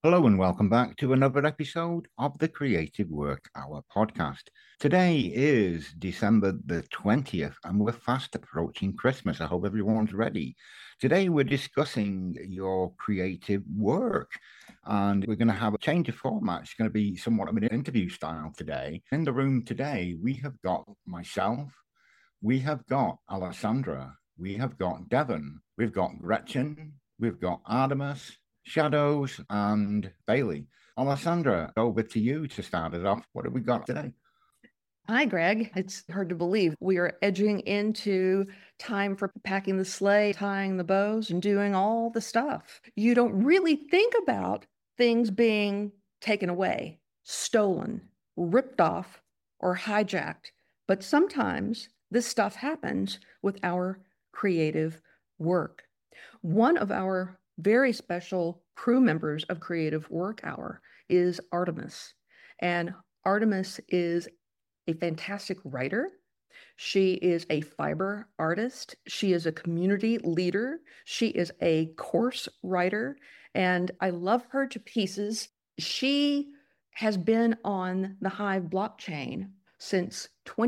Hello and welcome back to another episode of the Creative Work Hour podcast. Today is December the 20th and we're fast approaching Christmas. I hope everyone's ready. Today we're discussing your creative work and we're going to have a change of format. It's going to be somewhat of an interview style today. In the room today, we have got myself, we have got Alessandra, we have got Devon, we've got Gretchen, we've got Artemis, Shadows, and Bailey. Alessandra, over to you to start us off. What have we got today? Hi, Greg. It's hard to believe we are edging into time for packing the sleigh, tying the bows, and doing all the stuff. You don't really think about things being taken away, stolen, ripped off, or hijacked. But sometimes this stuff happens with our creative work. One of our very special crew members of Creative Work Hour is Artemis. And Artemis is a fantastic writer. She is a fiber artist. She is a community leader. She is a course writer, and I love her to pieces. She has been on the Hive blockchain since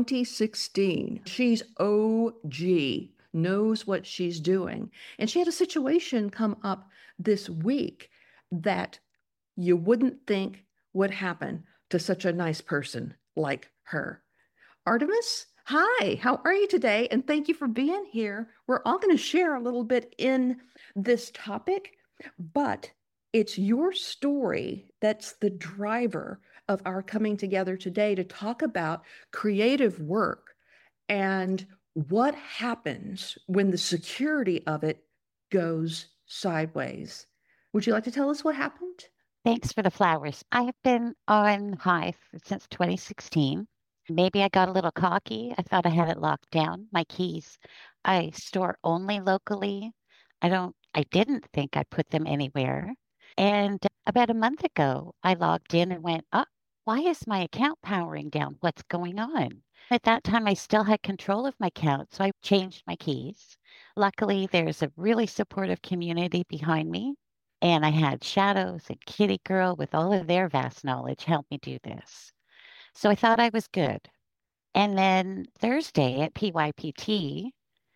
2016. She's OG, knows what she's doing. And she had a situation come up this week that you wouldn't think would happen to such a nice person like her. Artemis, hi, how are you today? And thank you for being here. We're all going to share a little bit in this topic, but it's your story that's the driver of our coming together today to talk about creative work and what happens when the security of it goes sideways. Would you like to tell us what happened? Thanks for the flowers. I have been on Hive since 2016. Maybe I got a little cocky. I thought I had it locked down. My keys, I store only locally. I didn't think I put them anywhere. And about a month ago, I logged in and went, oh, why is my account powering down? What's going on? At that time, I still had control of my account, so I changed my keys. Luckily, there's a really supportive community behind me. And I had Shadows and Kitty Girl with all of their vast knowledge help me do this. So I thought I was good. And then Thursday at PYPT,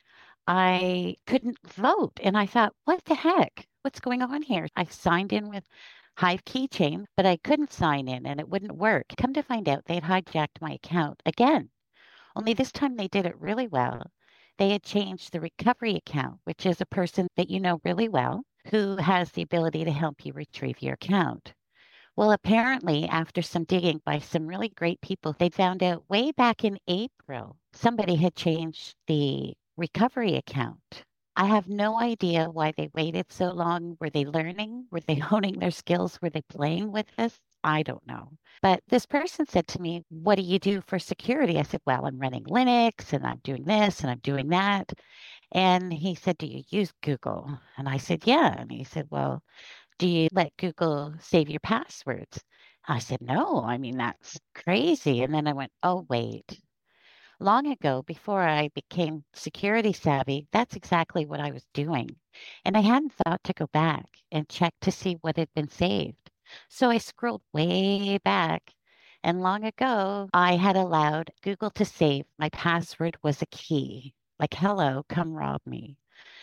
I couldn't vote. And I thought, what the heck? What's going on here? I signed in with Hive Keychain, but I couldn't sign in and it wouldn't work. Come to find out, they'd hijacked my account again. Only this time they did it really well. They had changed the recovery account, which is a person that you know really well who has the ability to help you retrieve your account. Well, apparently, after some digging by some really great people, they found out way back in April somebody had changed the recovery account. I have no idea why they waited so long. Were they learning? Were they honing their skills? Were they playing with this? I don't know. But this person said to me, what do you do for security? I said, well, I'm running Linux and I'm doing this and I'm doing that. And he said, do you use Google? And I said, yeah. And he said, well, do you let Google save your passwords? I said, no. I mean, that's crazy. And then I went, oh, wait. Long ago, before I became security savvy, that's exactly what I was doing. And I hadn't thought to go back and check to see what had been saved. So I scrolled way back. And long ago, I had allowed Google to save my password was a key. Like, hello, come rob me.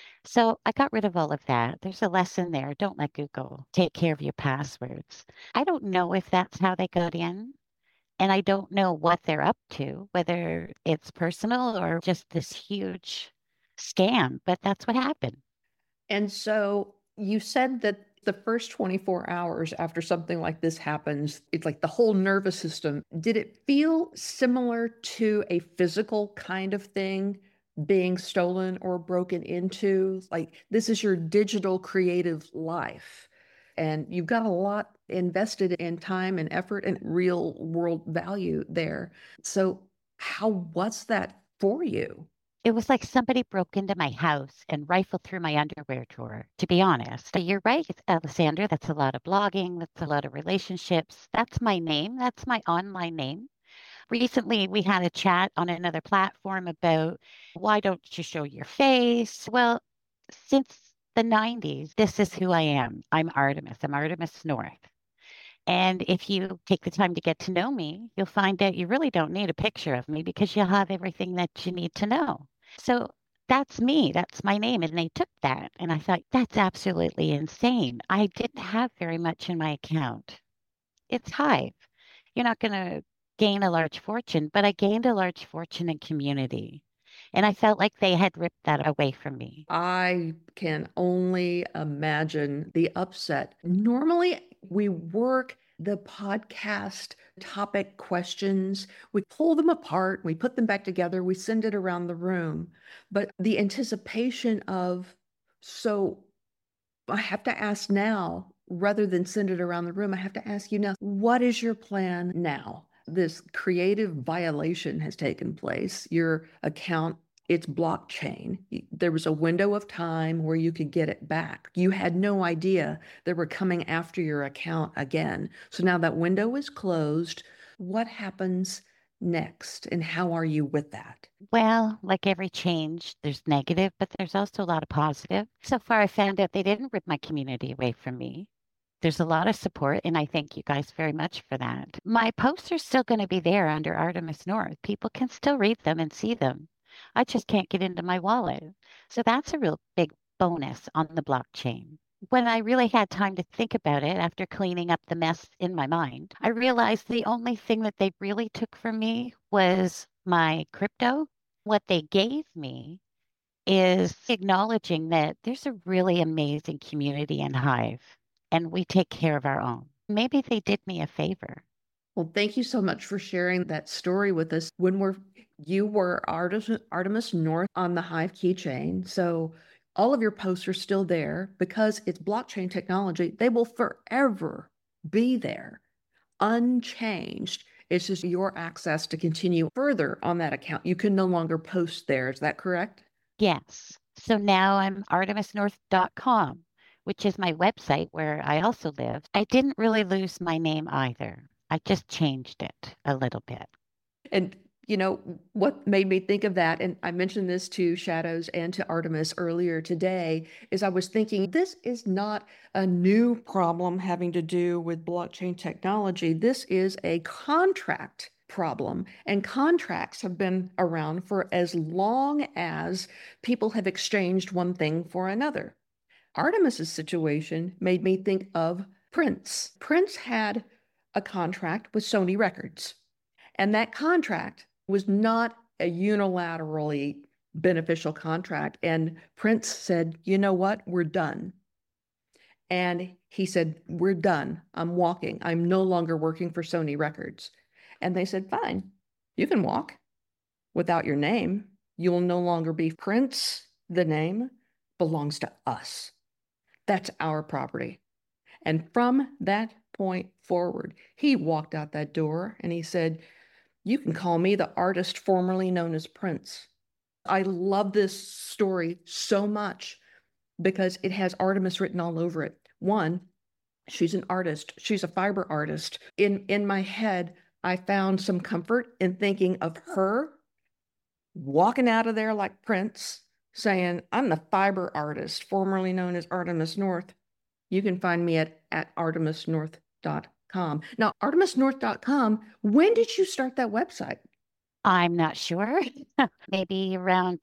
So I got rid of all of that. There's a lesson there. Don't let Google take care of your passwords. I don't know if that's how they got in. And I don't know what they're up to, whether it's personal or just this huge scam, but that's what happened. And so you said that the first 24 hours after something like this happens, it's like the whole nervous system. Did it feel similar to a physical kind of thing being stolen or broken into? Like this is your digital creative life. And you've got a lot invested in time and effort and real world value there. So, how was that for you? It was like somebody broke into my house and rifled through my underwear drawer, to be honest. But you're right, Alessandra, that's a lot of blogging, that's a lot of relationships. That's my name, that's my online name. Recently, we had a chat on another platform about why don't you show your face? Well, since the 90s, this is who I am. I'm Artemis. I'm Artemis North. And if you take the time to get to know me, you'll find that you really don't need a picture of me because you'll have everything that you need to know. So that's me. That's my name. And they took that. And I thought, that's absolutely insane. I didn't have very much in my account. It's Hive. You're not going to gain a large fortune, but I gained a large fortune in community. And I felt like they had ripped that away from me. I can only imagine the upset. Normally, we work the podcast topic questions, we pull them apart, we put them back together, we send it around the room. But the anticipation of, so I have to ask now, rather than send it around the room, I have to ask you now, what is your plan now? This creative violation has taken place. Your account, it's blockchain. There was a window of time where you could get it back. You had no idea they were coming after your account again. So now that window is closed. What happens next, and how are you with that? Well, like every change, there's negative, but there's also a lot of positive. So far, I found out they didn't rip my community away from me. There's a lot of support, and I thank you guys very much for that. My posts are still going to be there under Artemis North. People can still read them and see them. I just can't get into my wallet. So that's a real big bonus on the blockchain. When I really had time to think about it after cleaning up the mess in my mind, I realized the only thing that they really took from me was my crypto. What they gave me is acknowledging that there's a really amazing community in Hive and we take care of our own. Maybe they did me a favor. Well, thank you so much for sharing that story with us. You were Artemis North on the Hive keychain. So all of your posts are still there because it's blockchain technology. They will forever be there, unchanged. It's just your access to continue further on that account. You can no longer post there. Is that correct? Yes. So now I'm artemisnorth.com, which is my website where I also live. I didn't really lose my name either. I just changed it a little bit. And what made me think of that, and I mentioned this to Shadows and to Artemis earlier today, is I was thinking this is not a new problem having to do with blockchain technology. This is a contract problem, and contracts have been around for as long as people have exchanged one thing for another. Artemis's situation made me think of Prince. Prince had a contract with Sony Records, and that contract was not a unilaterally beneficial contract. And Prince said, you know what? We're done. And he said, we're done. I'm walking. I'm no longer working for Sony Records. And they said, fine, you can walk without your name. You will no longer be Prince. The name belongs to us. That's our property. And from that point forward, he walked out that door and he said, you can call me the artist formerly known as Prince. I love this story so much because it has Artemis written all over it. One, she's an artist. She's a fiber artist. In my head, I found some comfort in thinking of her walking out of there like Prince, saying, I'm the fiber artist formerly known as Artemis North. You can find me at artemisnorth.com. Now, artemisnorth.com, when did you start that website? I'm not sure. Maybe around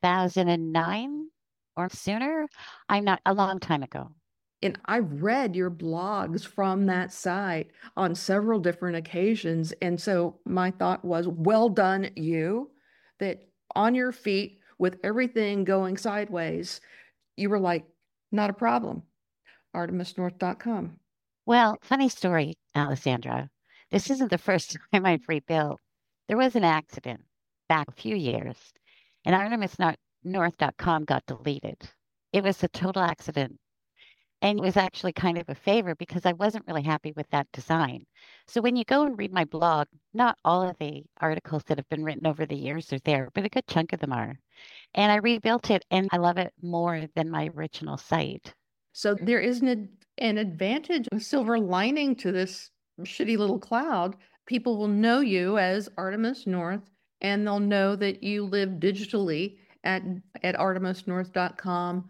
2009 or sooner. I'm not, a long time ago. And I've read your blogs from that site on several different occasions. And so my thought was, well done, you, that on your feet with everything going sideways, you were like, not a problem. artemisnorth.com. Well, funny story, Alessandra. This isn't the first time I've rebuilt. There was an accident back a few years, and artemisnorth.com got deleted. It was a total accident. And it was actually kind of a favor because I wasn't really happy with that design. So when you go and read my blog, not all of the articles that have been written over the years are there, but a good chunk of them are. And I rebuilt it, and I love it more than my original site. So there is an advantage, a silver lining to this shitty little cloud. People will know you as Artemis North, and they'll know that you live digitally at artemisnorth.com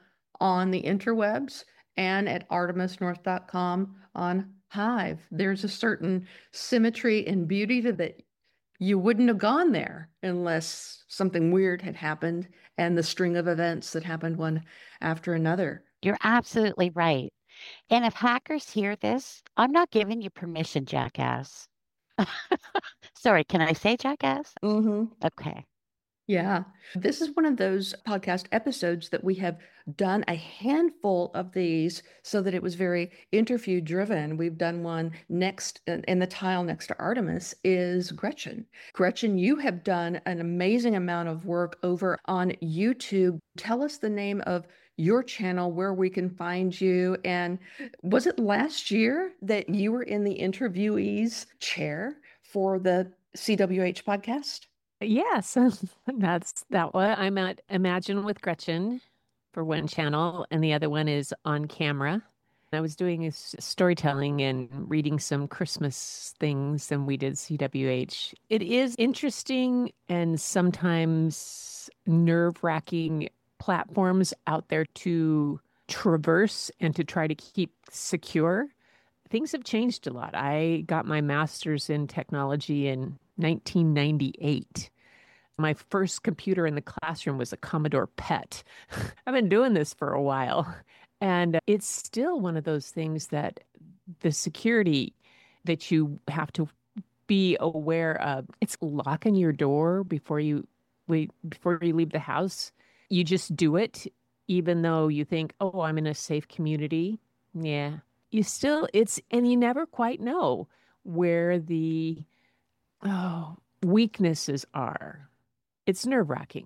on the interwebs and at artemisnorth.com on Hive. There's a certain symmetry and beauty to that. You wouldn't have gone there unless something weird had happened and the string of events that happened one after another. You're absolutely right. And if hackers hear this, I'm not giving you permission, jackass. Sorry, can I say jackass? Mm-hmm. Okay. Yeah. This is one of those podcast episodes that we have done a handful of these so that it was very interview driven. We've done one next in the tile next to Artemis is Gretchen. Gretchen, you have done an amazing amount of work over on YouTube. Tell us the name of your channel, where we can find you. And was it last year that you were in the interviewees chair for the CWH podcast? Yes, that's that one. I'm at Imagine with Gretchen for one channel, and the other one is On Camera. I was doing storytelling and reading some Christmas things, and we did CWH. It is interesting and sometimes nerve-wracking platforms out there to traverse and to try to keep secure. Things have changed a lot. I got my master's in technology in 1998. My first computer in the classroom was a Commodore PET. I've been doing this for a while, and it's still one of those things that the security that you have to be aware of. It's locking your door before you leave the house. You just do it, even though you think, "Oh, I'm in a safe community." Yeah, and you never quite know where the weaknesses are. It's nerve-wracking.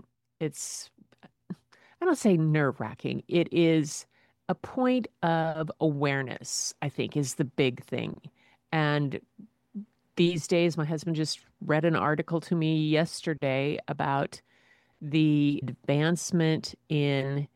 I don't say nerve-wracking. It is a point of awareness, I think, is the big thing. And these days, my husband just read an article to me yesterday about the advancement in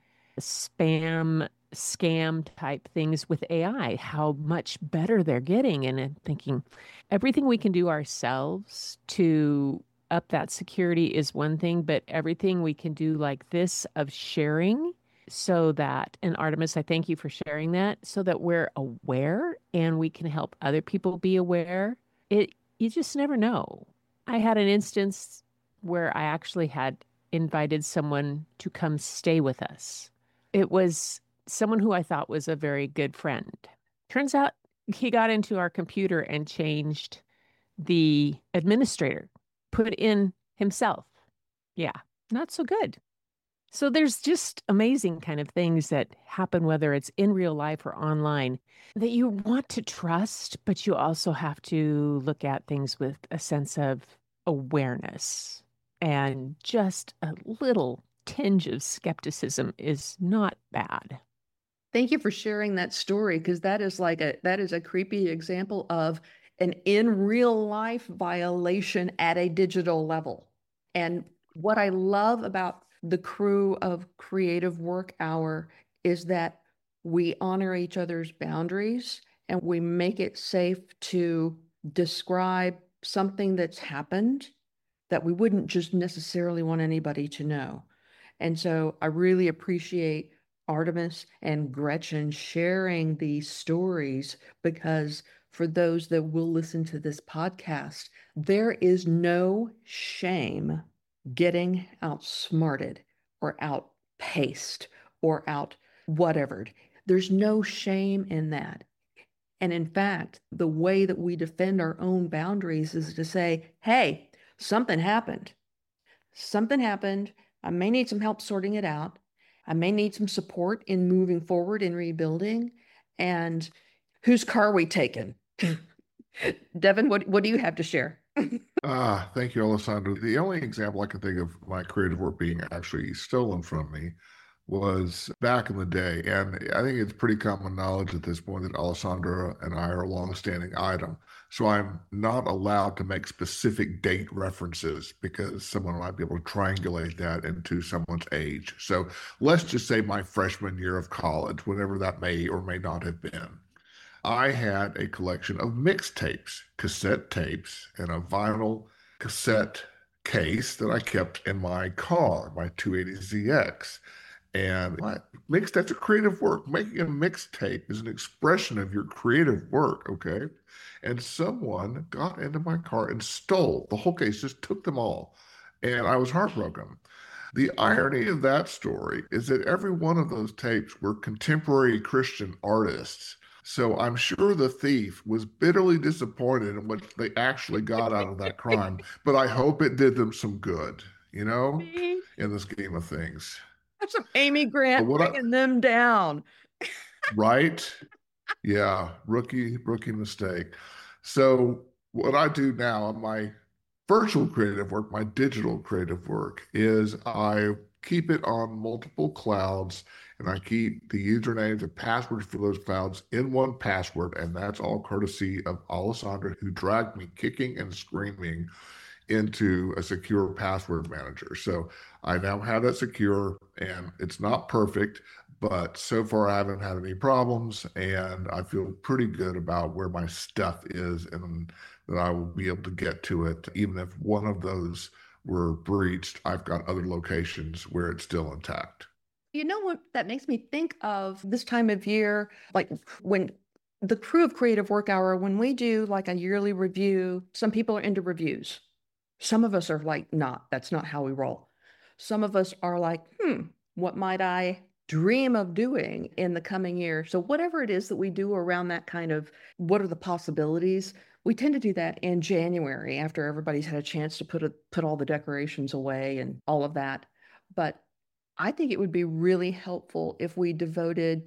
spam, scam type things with AI, how much better they're getting. And I'm thinking everything we can do ourselves to up that security is one thing, but everything we can do like this of sharing so that, and Artemis, I thank you for sharing that, so that we're aware and we can help other people be aware. You just never know. I had an instance where I actually had invited someone to come stay with us. It was someone who I thought was a very good friend. Turns out he got into our computer and changed the administrator, put in himself. Yeah, not so good. So there's just amazing kind of things that happen, whether it's in real life or online, that you want to trust, but you also have to look at things with a sense of awareness. And just a little tinge of skepticism is not bad. Thank you for sharing that story, because that is a creepy example of an in real life violation at a digital level. And what I love about the crew of Creative Work Hour is that we honor each other's boundaries and we make it safe to describe something that's happened that we wouldn't just necessarily want anybody to know. And so I really appreciate Artemis and Gretchen sharing these stories, because for those that will listen to this podcast, there is no shame getting outsmarted or outpaced or out whatevered. There's no shame in that. And in fact, the way that we defend our own boundaries is to say, hey, something happened. Something happened. I may need some help sorting it out. I may need some support in moving forward in rebuilding. And whose car are we taking? Devin, what do you have to share? Thank you, Alessandro. The only example I can think of my creative work being actually stolen from me was back in the day. And I think it's pretty common knowledge at this point that Alessandro and I are a long-standing item. So I'm not allowed to make specific date references because someone might be able to triangulate that into someone's age. So let's just say my freshman year of college, whenever that may or may not have been. I had a collection of mixtapes, cassette tapes, and a vinyl cassette case that I kept in my car, my 280ZX. And what? That's a creative work. Making a mixtape is an expression of your creative work, okay? And someone got into my car and stole the whole case, just took them all. And I was heartbroken. The irony of that story is that every one of those tapes were contemporary Christian artists. So I'm sure the thief was bitterly disappointed in what they actually got out of that crime, but I hope it did them some good, in the scheme of things. That's some Amy Grant bringing them down. Right? Yeah, rookie mistake. So what I do now on my virtual creative work, my digital creative work, is I keep it on multiple clouds and I keep the usernames and passwords for those clouds in one password. And that's all courtesy of Alessandra, who dragged me kicking and screaming into a secure password manager. So I now have that secure, and it's not perfect, but so far I haven't had any problems, and I feel pretty good about where my stuff is and that I will be able to get to it. Even if one of those were breached, I've got other locations where it's still intact. You know what that makes me think of this time of year, like when the crew of Creative Work Hour, when we do like a yearly review, some people are into reviews. Some of us are like, that's not how we roll. Some of us are like, what might I dream of doing in the coming year? So whatever it is that we do around that kind of, what are the possibilities? We tend to do that in January after everybody's had a chance to put all the decorations away and all of that. But I think it would be really helpful if we devoted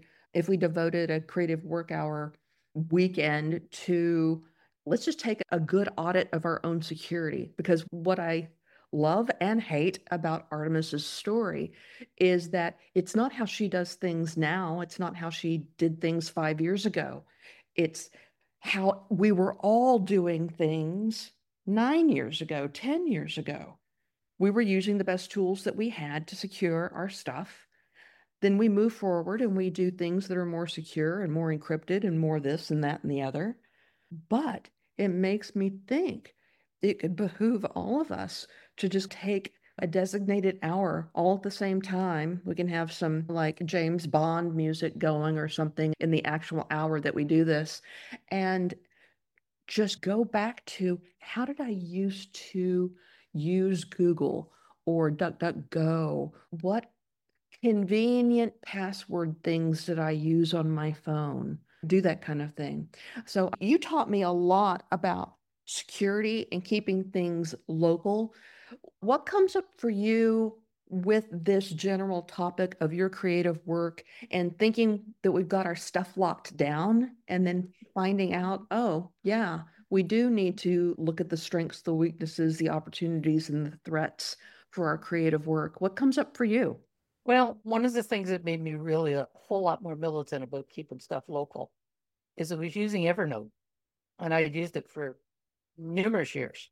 a Creative Work Hour weekend to, let's just take a good audit of our own security. Because what I love and hate about Artemis's story is that it's not how she does things now. It's not how she did things 5 years ago. It's how we were all doing things 9 years ago, 10 years ago. We were using the best tools that we had to secure our stuff. Then we move forward and we do things that are more secure and more encrypted and more this and that and the other. But it makes me think it could behoove all of us to just take a designated hour all at the same time. We can have some like James Bond music going or something in the actual hour that we do this, and just go back to, how did I used to use Google or DuckDuckGo? What convenient password things did I use on my phone? Do that kind of thing. So you taught me a lot about security and keeping things local. What comes up for you with this general topic of your creative work and thinking that we've got our stuff locked down and then finding out, oh, yeah, we do need to look at the strengths, the weaknesses, the opportunities, and the threats for our creative work? What comes up for you? Well, one of the things that made me really a whole lot more militant about keeping stuff local is I was using Evernote, and I used it for numerous years.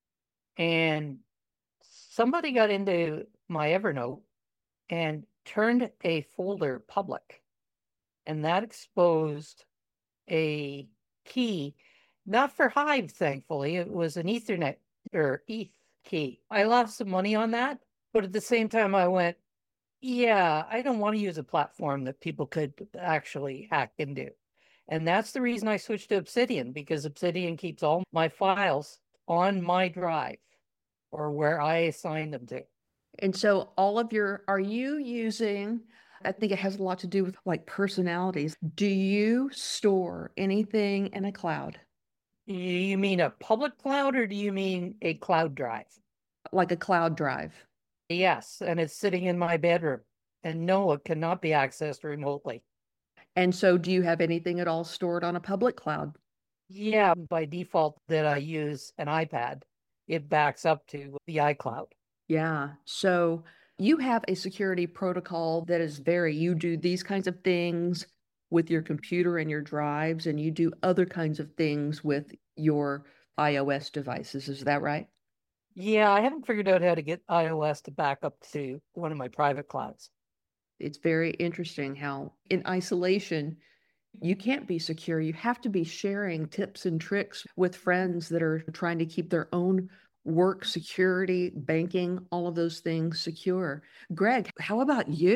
And somebody got into my Evernote and turned a folder public, and that exposed a key, not for Hive, thankfully. It was an Ethernet or ETH key. I lost some money on that, but at the same time I went, yeah, I don't want to use a platform that people could actually hack into. And that's the reason I switched to Obsidian, because Obsidian keeps all my files on my drive or where I assign them to. And so are you using, I think it has a lot to do with like personalities. Do you store anything in a cloud? You mean a public cloud, or do you mean a cloud drive? Like a cloud drive. Yes, and it's sitting in my bedroom. And no, it cannot be accessed remotely. And so do you have anything at all stored on a public cloud? Yeah, by default that I use an iPad, it backs up to the iCloud. Yeah. So you have a security protocol that is you do these kinds of things with your computer and your drives, and you do other kinds of things with your iOS devices. Is that right? Yeah, I haven't figured out how to get iOS to back up to one of my private clouds. It's very interesting how in isolation, you can't be secure. You have to be sharing tips and tricks with friends that are trying to keep their own work, security, banking, all of those things secure. Greg, how about you?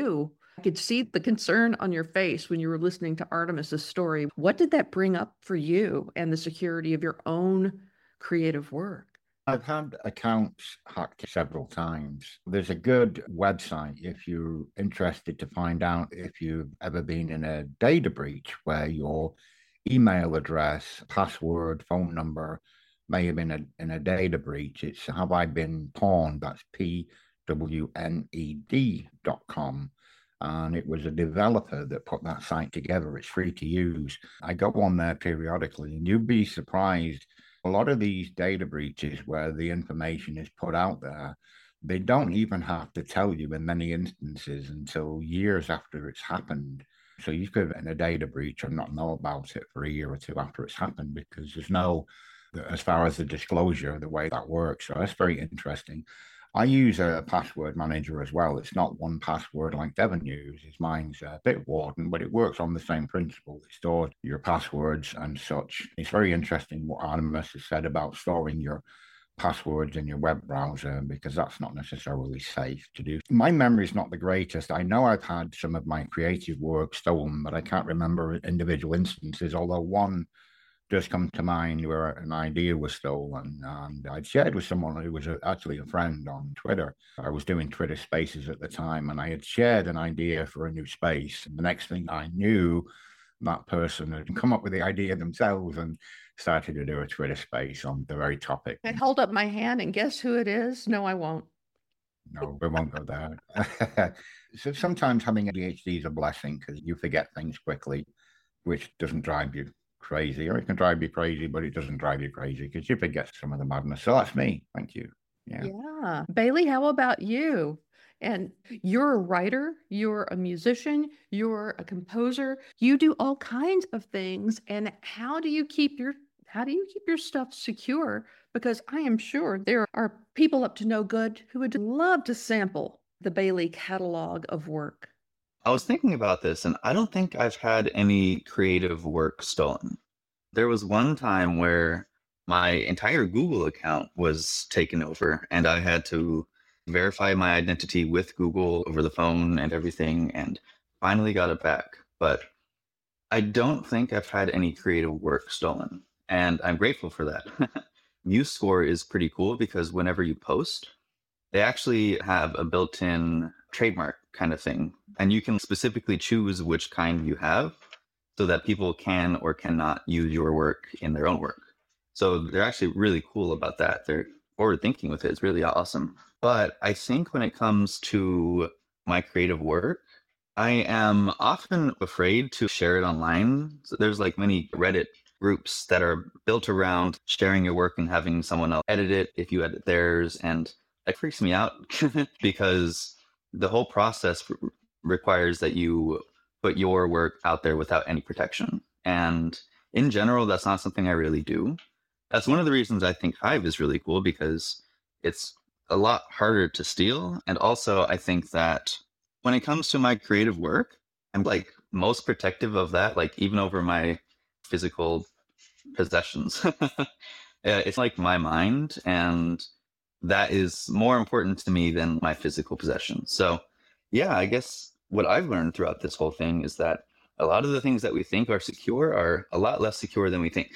I could see the concern on your face when you were listening to Artemis's story. What did that bring up for you and the security of your own creative work? I've had accounts hacked several times. There's a good website if you're interested to find out if you've ever been in a data breach where your email address, password, phone number may have been in a data breach. It's Have I Been Pawned? That's PWNED.com. And it was a developer that put that site together. It's free to use. I go on there periodically, and you'd be surprised. A lot of these data breaches where the information is put out there, they don't even have to tell you in many instances until years after it's happened. So you could have been in a data breach and not know about it for a year or two after it's happened, because there's no, as far as the disclosure, the way that works. So that's very interesting. I use a password manager as well. It's not 1Password like Devon uses. Mine's Bitwarden, but it works on the same principle. It stores your passwords and such. It's very interesting what Artemis has said about storing your passwords in your web browser, because that's not necessarily safe to do. My memory's not the greatest. I know I've had some of my creative work stolen, but I can't remember individual instances, although one does come to mind where an idea was stolen, and I'd shared with someone who was actually a friend on Twitter. I was doing Twitter Spaces at the time, and I had shared an idea for a new space. And the next thing I knew, that person had come up with the idea themselves and started to do a Twitter Space on the very topic. I hold up my hand and guess who it is? No, I won't. No, we won't go there. So sometimes having ADHD is a blessing because you forget things quickly, which doesn't drive you crazy, or it can drive you crazy, but it doesn't drive you crazy because you forget some of the madness. So that's me. Thank you. Yeah. Bailey, how about you? And you're a writer, you're a musician, you're a composer, you do all kinds of things. And how do you keep your stuff secure? Because I am sure there are people up to no good who would love to sample the Bailey catalog of work. I was thinking about this, and I don't think I've had any creative work stolen. There was one time where my entire Google account was taken over, and I had to verify my identity with Google over the phone and everything, and finally got it back. But I don't think I've had any creative work stolen, and I'm grateful for that. MuseScore is pretty cool because whenever you post, they actually have a built-in trademark kind of thing, and you can specifically choose which kind you have so that people can or cannot use your work in their own work. So they're actually really cool about that. They're forward thinking with it. It's really awesome. But I think when it comes to my creative work, I am often afraid to share it online. So there's like many Reddit groups that are built around sharing your work and having someone else edit it if you edit theirs. And that freaks me out because the whole process requires that you put your work out there without any protection. And in general, that's not something I really do. That's one of the reasons I think Hive is really cool, because it's a lot harder to steal. And also, I think that when it comes to my creative work, I'm like most protective of that, like even over my physical possessions. It's like my mind, and that is more important to me than my physical possessions. So yeah, I guess what I've learned throughout this whole thing is that a lot of the things that we think are secure are a lot less secure than we think.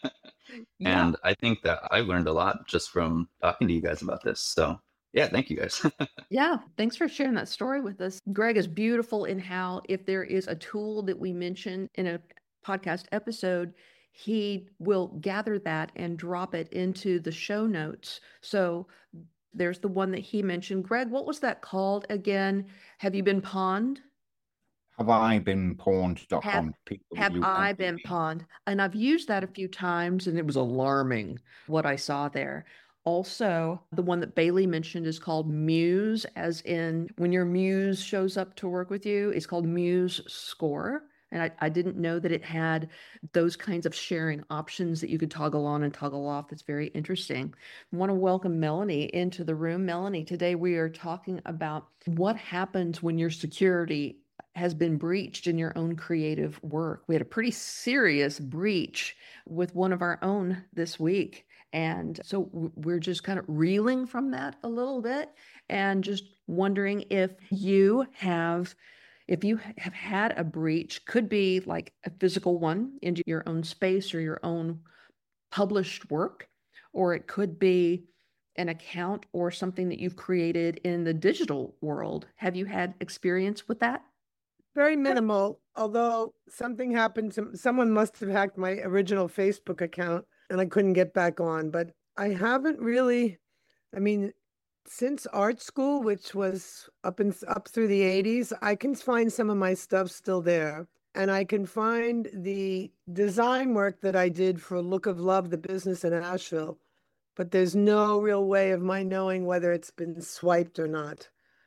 Yeah. And I think that I've learned a lot just from talking to you guys about this. So yeah, thank you guys. Yeah, thanks for sharing that story with us. Greg is beautiful in how if there is a tool that we mention in a podcast episode, he will gather that and drop it into the show notes. So there's the one that he mentioned. Greg, what was that called again? Have you been pawned? Have I been pawned.com? Have I been pawned? And I've used that a few times, and it was alarming what I saw there. Also, the one that Bailey mentioned is called Muse, as in when your muse shows up to work with you, it's called MuseScore. And I didn't know that it had those kinds of sharing options that you could toggle on and toggle off. That's very interesting. I want to welcome Melanie into the room. Melanie, today we are talking about what happens when your security has been breached in your own creative work. We had a pretty serious breach with one of our own this week. And so we're just kind of reeling from that a little bit and just wondering if If you have had a breach, could be like a physical one into your own space or your own published work, or it could be an account or something that you've created in the digital world. Have you had experience with that? Very minimal, although something happened to someone must have hacked my original Facebook account and I couldn't get back on. But I haven't really, I mean, since art school, which was up through the 80s, I can find some of my stuff still there. And I can find the design work that I did for Look of Love, the business in Asheville. But there's no real way of my knowing whether it's been swiped or not.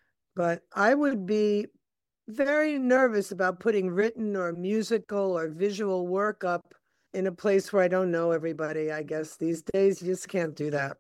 But I would be very nervous about putting written or musical or visual work up in a place where I don't know everybody, I guess. These days, you just can't do that.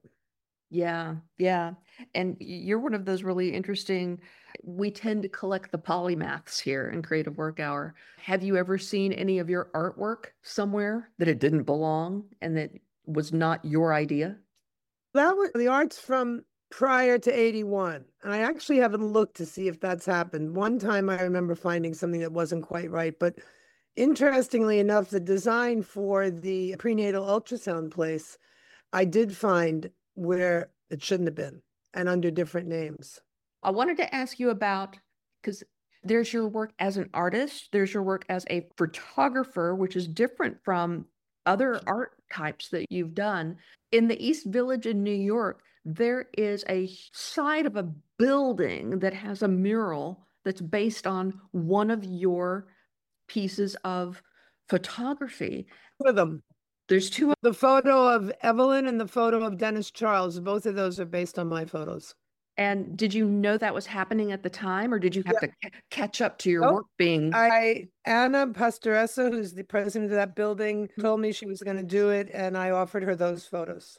Yeah, yeah. And you're one of those really interesting, we tend to collect the polymaths here in Creative Work Hour. Have you ever seen any of your artwork somewhere that it didn't belong and that was not your idea? That was the art's from prior to 81. And I actually haven't looked to see if that's happened. One time I remember finding something that wasn't quite right. But interestingly enough, the design for the prenatal ultrasound place, I did find where it shouldn't have been and under different names. I wanted to ask you about, because there's your work as an artist, there's your work as a photographer, which is different from other art types that you've done. In the East Village in New York, there is a side of a building that has a mural that's based on one of your pieces of photography. Two of them. There's two. The photo of Evelyn and the photo of Dennis Charles. Both of those are based on my photos. And did you know that was happening at the time, or did you have to catch up to your work being? Anna Pastoressa, who's the president of that building, told me she was going to do it, and I offered her those photos.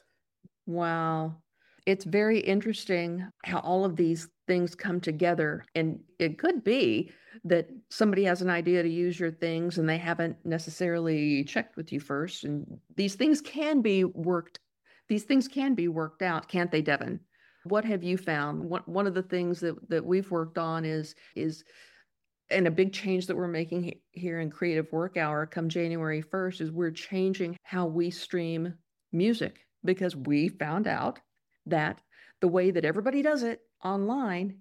Wow. It's very interesting how all of these things come together. And it could be that somebody has an idea to use your things and they haven't necessarily checked with you first. And these things can be worked out, can't they, Devin? What have you found? One of the things that we've worked on is and a big change that we're making here in Creative Work Hour come January 1st is we're changing how we stream music, because we found out that the way that everybody does it online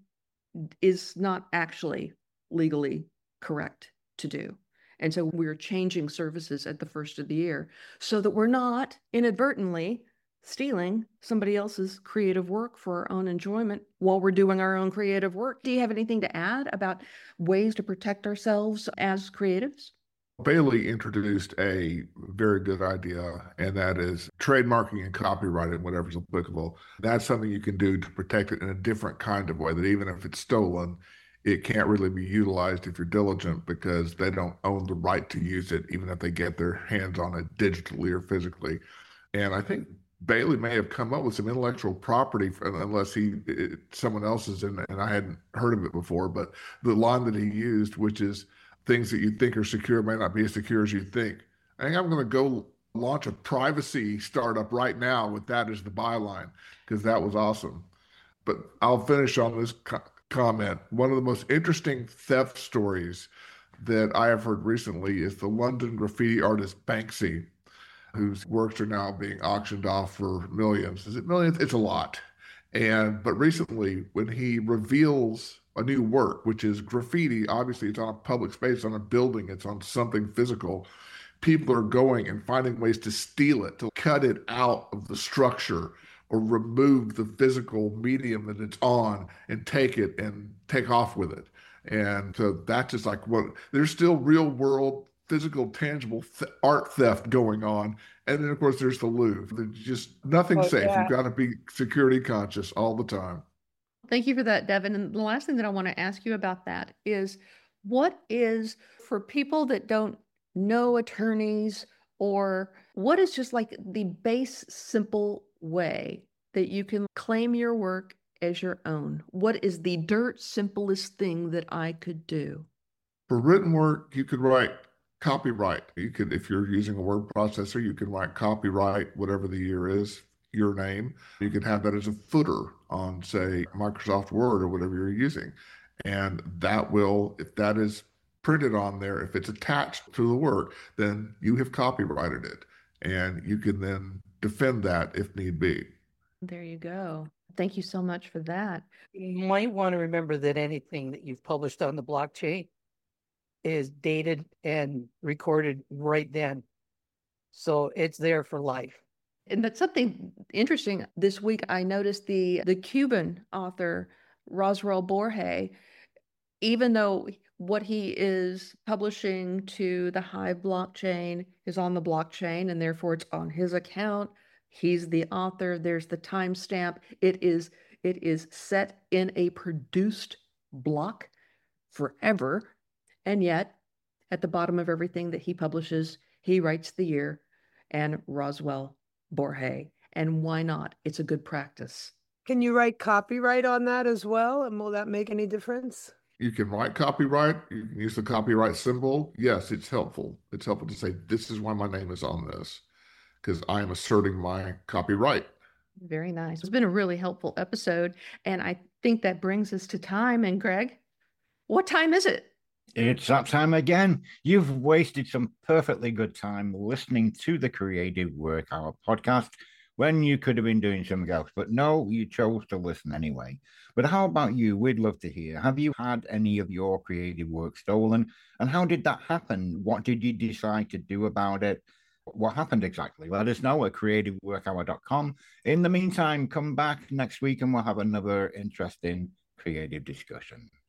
is not actually legally correct to do. And so we're changing services at the first of the year so that we're not inadvertently stealing somebody else's creative work for our own enjoyment while we're doing our own creative work. Do you have anything to add about ways to protect ourselves as creatives? Bailey introduced a very good idea, and that is trademarking and copyrighting whatever's applicable. That's something you can do to protect it in a different kind of way, that even if it's stolen, it can't really be utilized if you're diligent, because they don't own the right to use it, even if they get their hands on it digitally or physically. And I think Bailey may have come up with some intellectual property, unless someone else is in it, and I hadn't heard of it before, but the line that he used, which is, things that you think are secure may not be as secure as you think. I think I'm going to go launch a privacy startup right now with that as the byline, because that was awesome. But I'll finish on this comment. One of the most interesting theft stories that I have heard recently is the London graffiti artist Banksy, whose works are now being auctioned off for millions. Is it millions? It's a lot. But recently, when he reveals a new work, which is graffiti, obviously it's on a public space, on a building, it's on something physical, people are going and finding ways to steal it, to cut it out of the structure or remove the physical medium that it's on and take it and take off with it. And so that's just like there's still real world, physical, tangible art theft going on. And then, of course, there's the Louvre. There's just nothing safe. Yeah. You've got to be security conscious all the time. Thank you for that, Devin. And the last thing that I want to ask you about that is, what is, for people that don't know attorneys, or what is just like the base, simple way that you can claim your work as your own? What is the dirt simplest thing that I could do? For written work, you could write copyright. You could, if you're using a word processor, you can write copyright, whatever the year is, your name. You can have that as a footer on, say, Microsoft Word or whatever you're using. And that will, if that is printed on there, if it's attached to the work, then you have copyrighted it. And you can then defend that if need be. There you go. Thank you so much for that. You might want to remember that anything that you've published on the blockchain is dated and recorded right then. So it's there for life. And that's something interesting. This week, I noticed the Cuban author, Roswell Borge, even though what he is publishing to the Hive blockchain is on the blockchain, and therefore it's on his account, he's the author, there's the timestamp. It is set in a produced block forever. And yet, at the bottom of everything that he publishes, he writes the year and Roswell Borge. And why not? It's a good practice. Can you write copyright on that as well? And will that make any difference? You can write copyright. You can use the copyright symbol. Yes, it's helpful. It's helpful to say, this is why my name is on this, because I am asserting my copyright. Very nice. It's been a really helpful episode. And I think that brings us to time. And Greg, what time is it? It's that time again. You've wasted some perfectly good time listening to the Creative Work Hour podcast when you could have been doing something else. But no, you chose to listen anyway. But how about you? We'd love to hear. Have you had any of your creative work stolen? And how did that happen? What did you decide to do about it? What happened exactly? Let us know at creativeworkhour.com. In the meantime, come back next week and we'll have another interesting creative discussion.